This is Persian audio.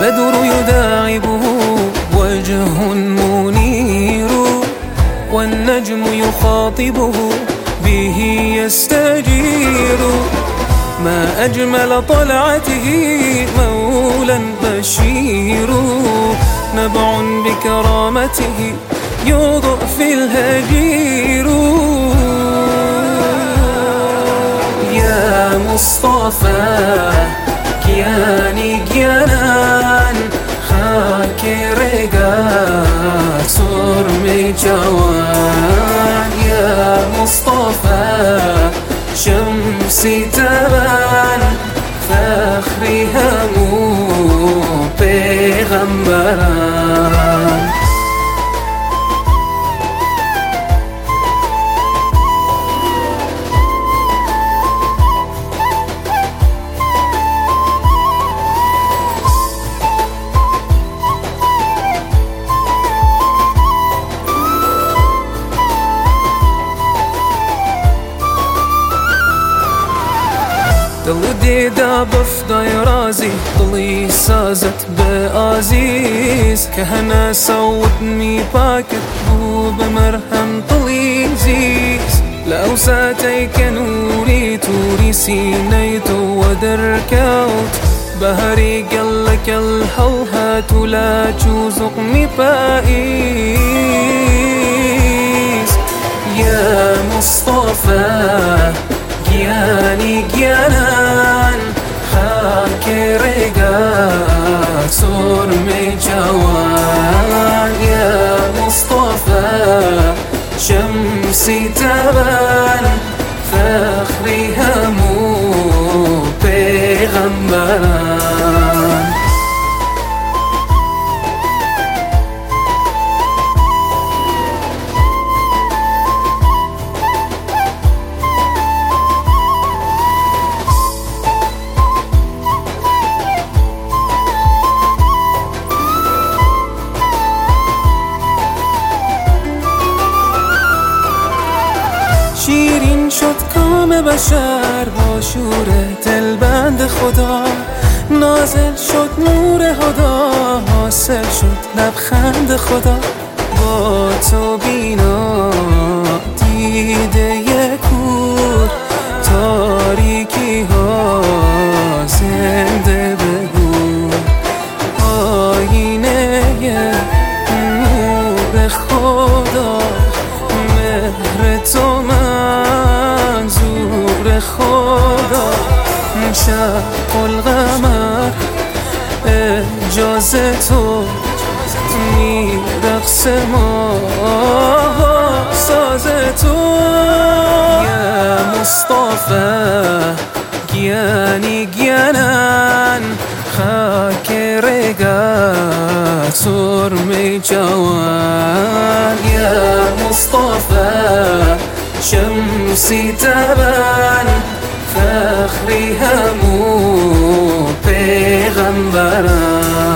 البدر يداعبه وجه منير، والنجم يخاطبه به يستجير. ما أجمل طلعته مولا بشير، نبع بكرامته يوضع في الهجير. يا مصطفى كياني كيانان خاك رقا سور جوان. يا مصطفى شمسي تبان فخري همو پیغمبران. دل دیده بفدای رازی دلی سازت به عزیز، که هنه سود می پاکت بو بمرهم دلی زیز. لو ساتيك نوري توري سينيت ودركوت بهري قلك الحلهات لا تشوزق مبائيس. يا مصطفى كياني كيانان خاك رقا سور جوان. يا مصطفى شمسي تبان فخري همو پیغمبران. شیرین شد کام بشر با شور دلبند خدا، نازل شد نور هدا حاصل شد لبخند خدا. با تو بینا دیده یکور تاریکی ها زنده بگو. آینه نور خدا مهر تو منظور خدا. شق القمر اجازه تو میرقص ما ساز تو. یا مصطفى گیانی گیانن خاک رقا سرم جوان. یا مصطفى شمسي تبان فخري همو پیغمبران.